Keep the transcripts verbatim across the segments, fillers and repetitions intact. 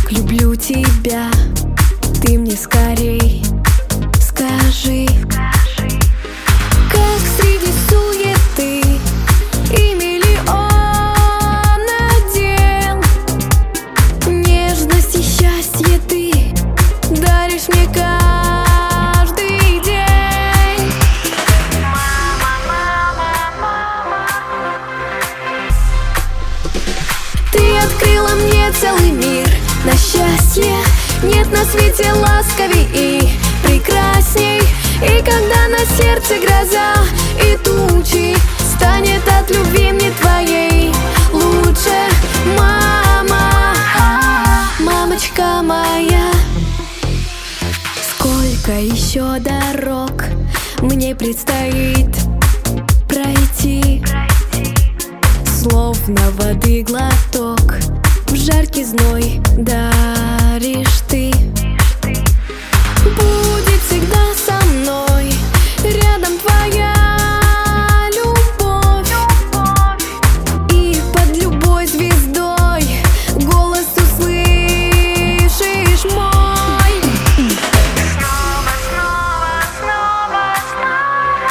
как люблю тебя, ты мне скорей скажи. Как среди суеты и миллиона дел нежность и счастье ты даришь мне каждый день. Мама, мама, мама, ты открыла мне целый мир. На счастье нет на свете ласковей и прекрасней. И когда на сердце гроза и тучи, станет от любви мне твоей лучше. Мама, мамочка моя, сколько еще дорог мне предстоит пройти. Словно воды глоток в жаркий зной даришь ты. Будет всегда со мной рядом твоя любовь, и под любой звездой голос услышишь мой. Снова, снова, снова, снова.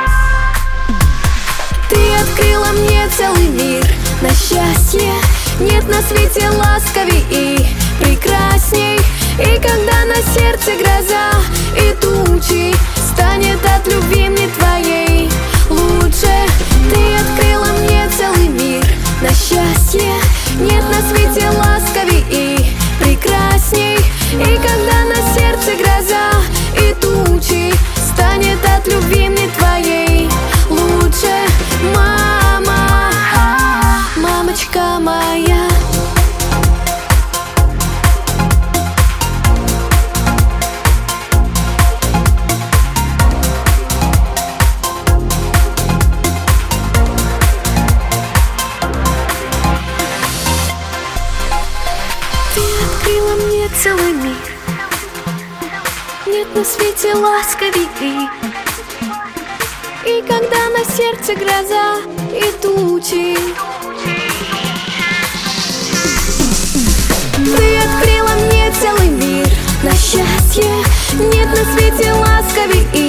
Ты открыла мне целый мир. На счастье нет на свете ласковей и прекрасней. И когда на сердце гроза и тучи, станет от любви мне твоей лучше. Ты открыла мне целый мир. На счастье нет на свете ласковей и прекрасней. И когда на сердце гроза и тучи, станет от любви мне твоей лучше. Мама, мамочка моя. Открыла мне целый мир. Нет на свете ласковей и И когда на сердце гроза и тучи, ты открыла мне целый мир. На счастье нет на свете ласковей и